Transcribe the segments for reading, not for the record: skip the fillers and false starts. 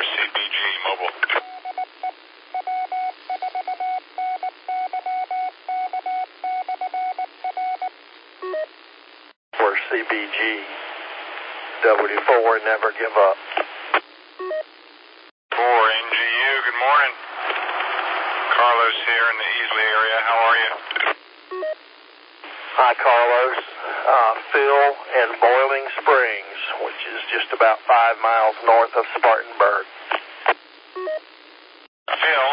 CBG Mobile. For CBG, W4, never give up. 4 NGU, good morning. Carlos here in the Easley area. How are you? Hi, Carlos. Phil in Boiling Springs, which is just about 5 miles north of Spartanburg. Phil,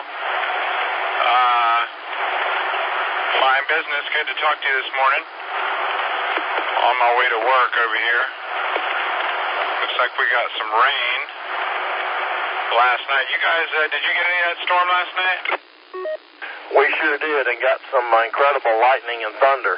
fine business. Good to talk to you this morning. On my way to work over here. Looks like we got some rain last night. You guys, did you get any of that storm last night? We sure did, and got some incredible lightning and thunder.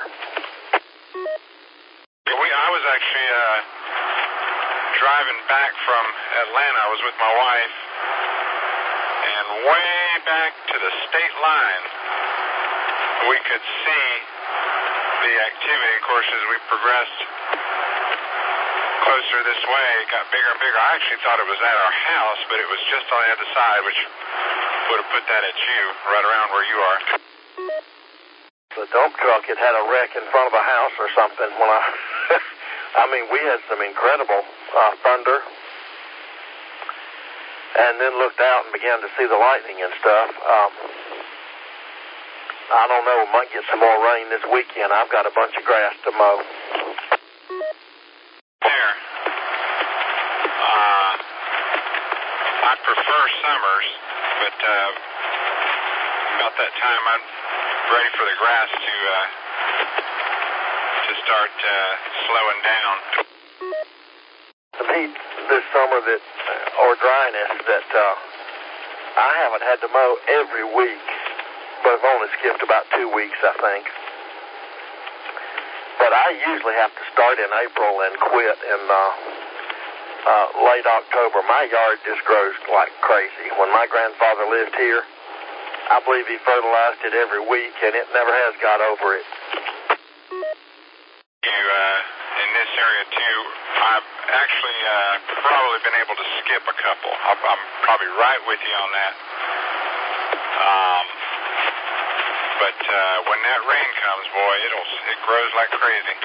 I was actually driving back from Atlanta. I was with my wife, and way back to the state line, we could see the activity. Of course, as we progressed closer this way, it got bigger and bigger. I actually thought it was at our house, but it was just on the other side, which would have put that at you, right around where you are. The dump truck had had a wreck in front of a house or something. When I mean, we had some incredible thunder, and then looked out and began to see the lightning and stuff. I don't know, we might get some more rain this weekend. I've got a bunch of grass to mow. There. I prefer summers, but about that time I'm ready for the grass to start slowing down. The heat this summer or dryness that I haven't had to mow every week, but I've only skipped about 2 weeks, I think. But I usually have to start in April and quit in late October. My yard just grows like crazy. When my grandfather lived here, I believe he fertilized it every week, and it never has got over it. In this area, too, I've actually probably been able to skip a couple. I'm probably right with you on that. But when that rain comes, boy, it grows like crazy.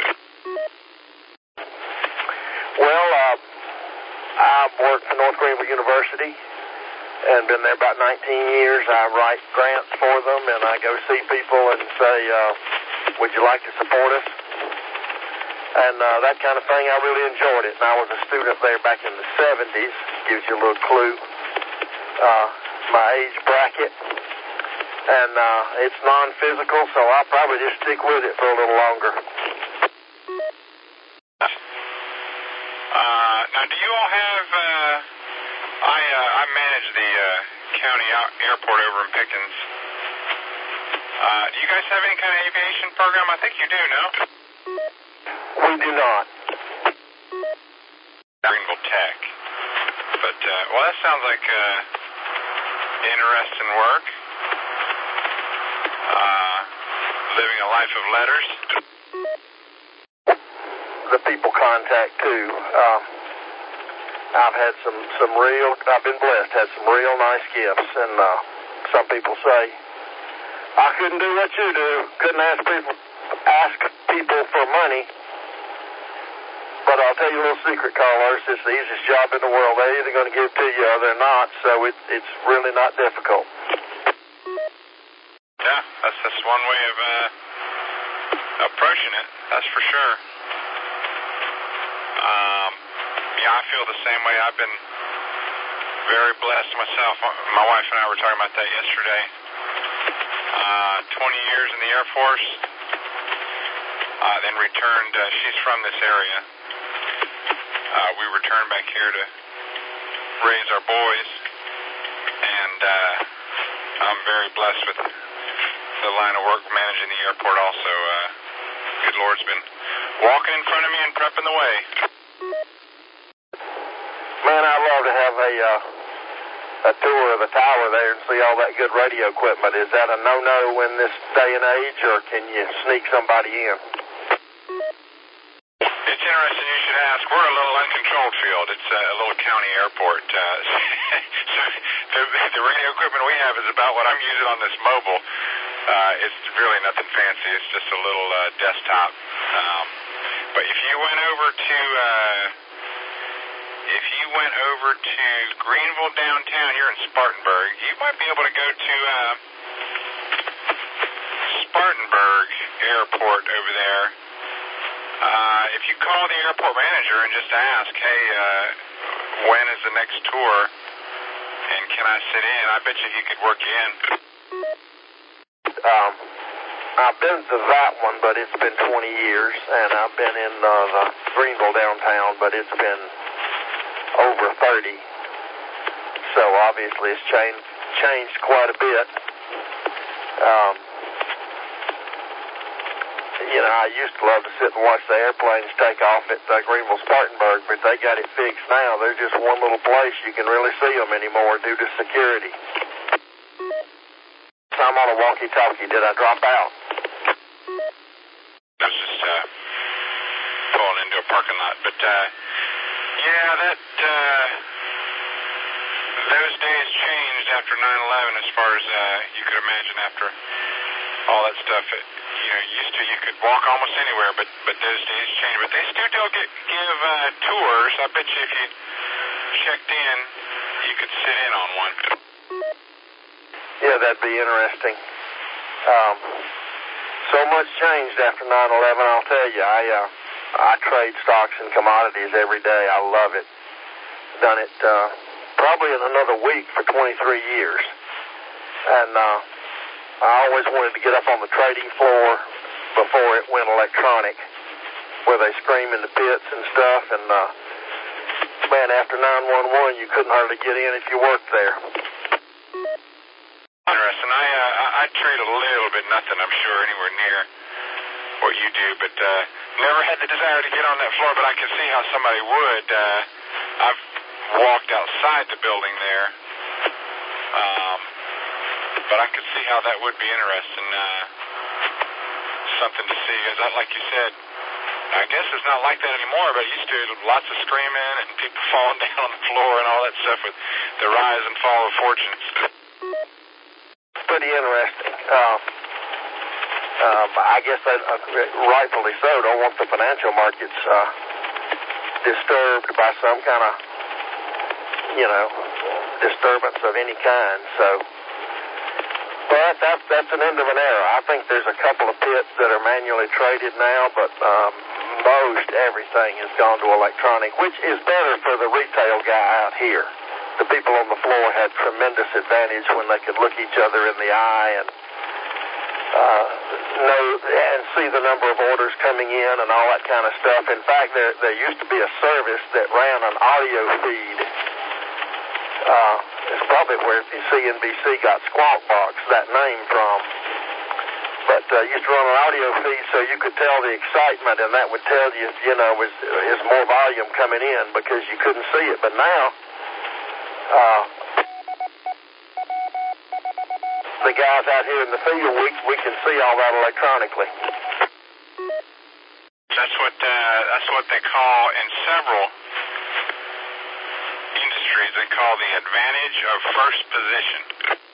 Well, I've worked for North Greenville University and been there about 19 years. I write grants for them, and I go see people and say, would you like to support us? And that kind of thing, I really enjoyed it. And I was a student there back in the 70s. Gives you a little clue. My age bracket. And it's non-physical, so I'll probably just stick with it for a little longer. Now, do you all have, I manage the county airport over in Pickens. Do you guys have any kind of aviation program? I think you do, no? We do not. Greenville Tech. But, well, that sounds like interesting work. Living a life of letters. The people contact, too. I've been blessed, had some real nice gifts, and some people say, I couldn't do what you do, couldn't ask people for money. But I'll tell you a little secret, Carlos, it's the easiest job in the world. They're either going to give it to you or they're not, so it's really not difficult. Yeah, that's one way of approaching it, that's for sure. Yeah, I feel the same way. I've been very blessed myself. My wife and I were talking about that yesterday. 20 years in the Air Force, then returned. She's from this area. We returned back here to raise our boys, and I'm very blessed with the line of work managing the airport also. Good Lord's been walking in front of me and prepping the way. Man, I'd love to have a tour of the tower there and see all that good radio equipment. Is that a no-no in this day and age, or can you sneak somebody in? It's interesting you should ask. We're a little uncontrolled field. It's a little county airport. the radio equipment we have is about what I'm using on this mobile. It's really nothing fancy. It's just a little desktop. But if you went over to Greenville downtown, you're in Spartanburg, you might be able to go to Spartanburg Airport over there. If you call the airport manager and just ask, hey, when is the next tour, and can I sit in, I bet you he could work you in. I've been to that one, but it's been 20 years, and I've been in the Greenville downtown, but it's been over 30. So obviously it's changed quite a bit. I used to love to sit and watch the airplanes take off at Greenville Spartanburg, but they got it fixed now. They're just one little place. You can really see them anymore due to security. I'm on a walkie-talkie. Did I drop out? I was just pulling into a parking lot. But, those days changed after 9/11 as far as you could imagine after all that stuff. Used to you could walk almost anywhere, but those days changed. But they still give tours. I bet you if you checked in, you could sit in on one. Yeah, that'd be interesting. So much changed after 9/11, I'll tell you. I trade stocks and commodities every day. I love it. Done it probably in another week for 23 years. And I always wanted to get up on the trading floor before it went electronic, where they scream in the pits and stuff. And, man, after 9/11, you couldn't hardly get in if you worked there. Interesting. I trade a little bit, nothing I'm sure anywhere near what you do, but never had the desire to get on that floor, but I can see how somebody would. I've walked outside the building there, but I could see how that would be interesting, something to see, because like you said, I guess it's not like that anymore, but it used to be lots of screaming and people falling down on the floor and all that stuff with the rise and fall of fortunes. Pretty interesting. I guess rightfully so, don't want the financial markets disturbed by some kind of, disturbance of any kind. So, but that's an end of an era. I think there's a couple of pits that are manually traded now, but most everything has gone to electronic, which is better for the retail guy out here. The people on the floor had tremendous advantage when they could look each other in the eye and know and see the number of orders coming in and all that kind of stuff. In fact, there used to be a service that ran an audio feed. It's probably where CNBC got Squawk Box, that name from. But used to run an audio feed so you could tell the excitement, and that would tell you, is more volume coming in because you couldn't see it. But now, the guys out here in the field, we can see all that electronically. That's what they call in several industries. They call the advantage of first position.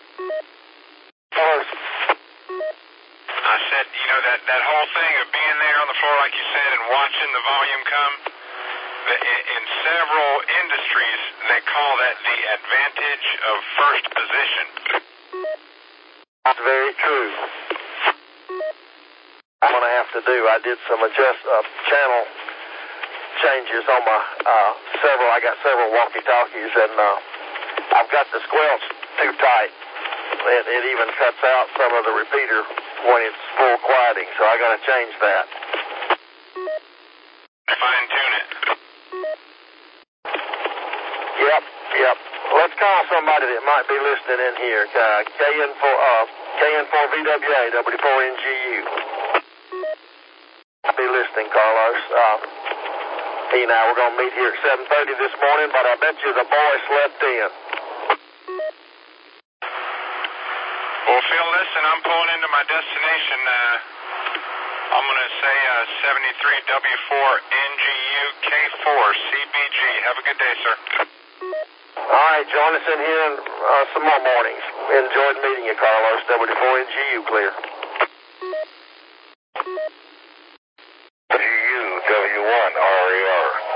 I said, that whole thing of being there on the floor, like you said, and watching the volume come. In several industries, they call that the advantage of first position. That's very true. I'm going to have to do. I did some channel changes on my I got several walkie-talkies, and I've got the squelch too tight. It even cuts out some of the repeater when it's full quieting, so I got to change that. Fine-tune it. Yep. Let's call somebody that might be listening in here. KN4VWA, W4NGU. Be listening, Carlos. He and I were going to meet here at 7:30 this morning, but I bet you the boy slept in. Well, Phil, listen, I'm pulling into my destination. I'm going to say 73W4NGU K4 CBG. Have a good day, sir. All right, join us in here some more mornings. Enjoyed meeting you, Carlos. W4NGU clear. GU, W1, RAR.